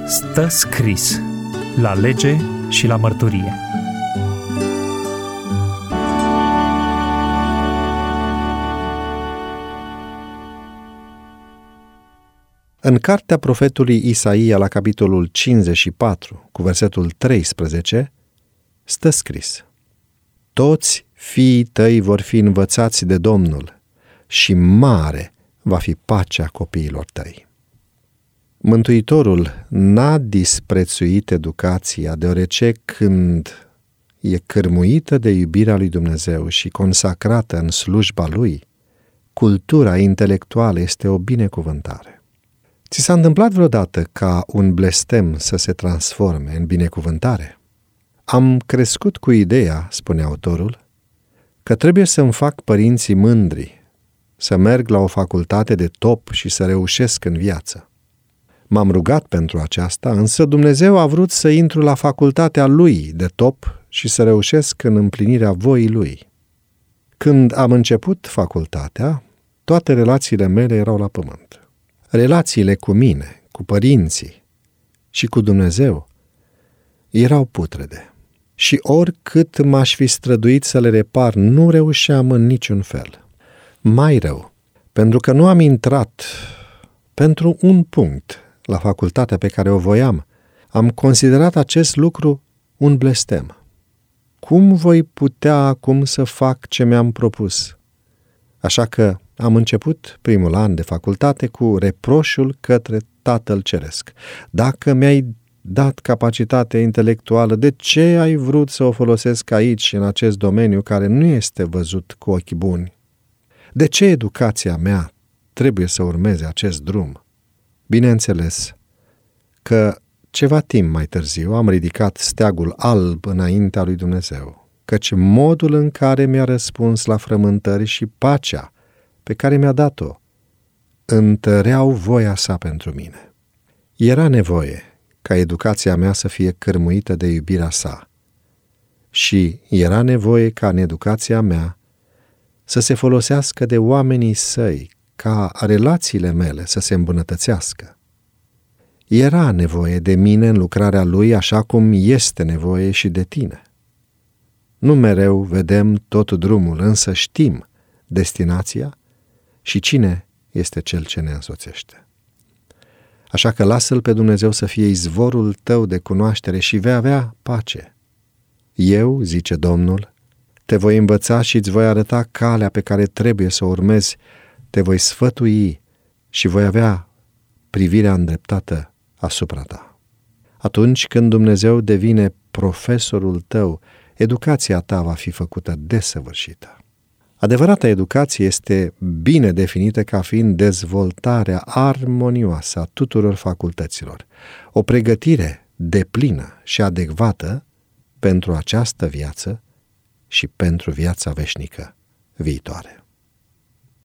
Stă scris la lege și la mărturie. În cartea profetului Isaia, la capitolul 54, cu versetul 13, stă scris: Toți fiii tăi vor fi învățați de Domnul și mare va fi pacea copiilor tăi. Mântuitorul n-a disprețuit educația, deoarece când e cârmuită de iubirea lui Dumnezeu și consacrată în slujba lui, cultura intelectuală este o binecuvântare. Ți s-a întâmplat vreodată ca un blestem să se transforme în binecuvântare? Am crescut cu ideea, spune autorul, că trebuie să-mi fac părinții mândri, să merg la o facultate de top și să reușesc în viață. M-am rugat pentru aceasta, însă Dumnezeu a vrut să intru la facultatea lui de top și să reușesc în împlinirea voii lui. Când am început facultatea, toate relațiile mele erau la pământ. Relațiile cu mine, cu părinții și cu Dumnezeu erau putrede. Și oricât m-aș fi străduit să le repar, nu reușeam în niciun fel. Mai rău, pentru că nu am intrat pentru un punct la facultatea pe care o voiam, am considerat acest lucru un blestem. Cum voi putea acum să fac ce mi-am propus? Așa că am început primul an de facultate cu reproșul către Tatăl Ceresc. Dacă mi-ai dat capacitate intelectuală, de ce ai vrut să o folosesc aici, în acest domeniu care nu este văzut cu ochi buni? De ce educația mea trebuie să urmeze acest drum? Bineînțeles că ceva timp mai târziu am ridicat steagul alb înaintea lui Dumnezeu, căci modul în care mi-a răspuns la frământări și pacea pe care mi-a dat-o întăreau voia sa pentru mine. Era nevoie ca educația mea să fie cârmuită de iubirea sa și era nevoie ca în educația mea să se folosească de oamenii săi, ca relațiile mele să se îmbunătățească. Era nevoie de mine în lucrarea lui, așa cum este nevoie și de tine. Nu mereu vedem tot drumul, însă știm destinația și cine este cel ce ne însoțește. Așa că lasă-L pe Dumnezeu să fie izvorul tău de cunoaștere și vei avea pace. Eu, zice Domnul, te voi învăța și îți voi arăta calea pe care trebuie să o urmezi, te voi sfătui și voi avea privirea îndreptată asupra ta. Atunci când Dumnezeu devine profesorul tău, educația ta va fi făcută desăvârșită. Adevărata educație este bine definită ca fiind dezvoltarea armonioasă a tuturor facultăților, o pregătire deplină și adecvată pentru această viață și pentru viața veșnică viitoare.